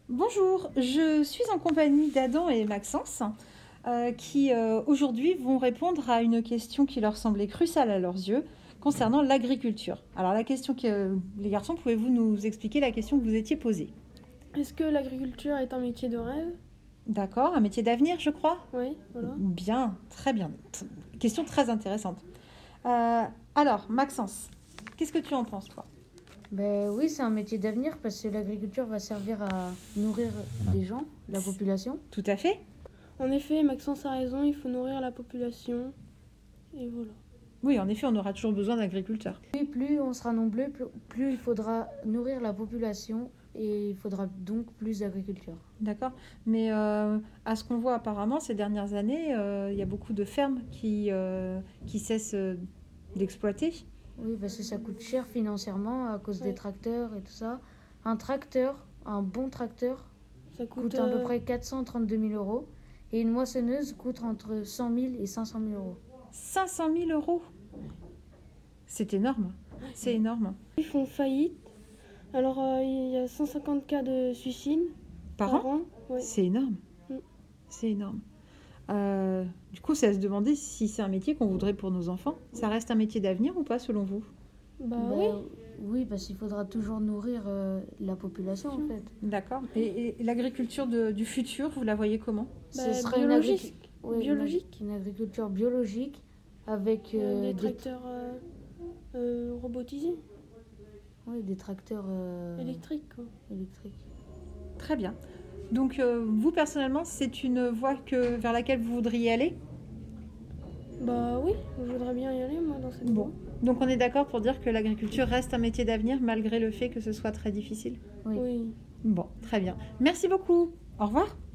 Bonjour, je suis en compagnie d'Adam et Maxence qui aujourd'hui vont répondre à une question qui leur semblait cruciale à leurs yeux concernant l'agriculture. Alors la question que les garçons, pouvez-vous nous expliquer la question que vous étiez posée? Est-ce que l'agriculture est un métier de rêve? D'accord, un métier d'avenir, je crois. Oui, voilà. Bien, très bien. Question très intéressante. Alors, Maxence, qu'est-ce que tu en penses, toi? Ben oui, c'est un métier d'avenir parce que l'agriculture va servir à nourrir des gens, la population. Tout à fait. En effet, Maxence a raison, il faut nourrir la population. Et voilà. Oui, en effet, on aura toujours besoin d'agriculteurs. Plus on sera nombreux, plus il faudra nourrir la population et il faudra donc plus d'agriculture. D'accord. Mais à ce qu'on voit apparemment ces dernières années, il y a beaucoup de fermes qui cessent d'exploiter. Oui, parce que ça coûte cher financièrement à cause des tracteurs et tout ça. Un tracteur, un bon tracteur, Ça coûte à peu près 432 000 euros et une moissonneuse coûte entre 100 000 et 500 000 euros. 500 000 euros. C'est énorme. C'est énorme. Ils font faillite. Alors, il y a 150 cas de suicide Par an, Ouais. c'est énorme. Mm. C'est énorme. Du coup, c'est à se demander si c'est un métier qu'on voudrait pour nos enfants. Ça reste un métier d'avenir ou pas, selon vous? Bah Ben oui. oui, parce qu'il faudra toujours nourrir la population en fait. D'accord. Et l'agriculture du futur, vous la voyez comment? Ce sera biologique. oui, Biologique. une agriculture biologique avec Des tracteurs robotisés, des tracteurs électriques. Quoi. électriques. Très bien. Donc, vous, personnellement, c'est une voie vers laquelle vous voudriez aller? Bah oui, je voudrais bien y aller, moi, dans cette voie. Donc, on est d'accord pour dire que l'agriculture reste un métier d'avenir malgré le fait que ce soit très difficile? Oui. Bon, très bien. Merci beaucoup. Au revoir.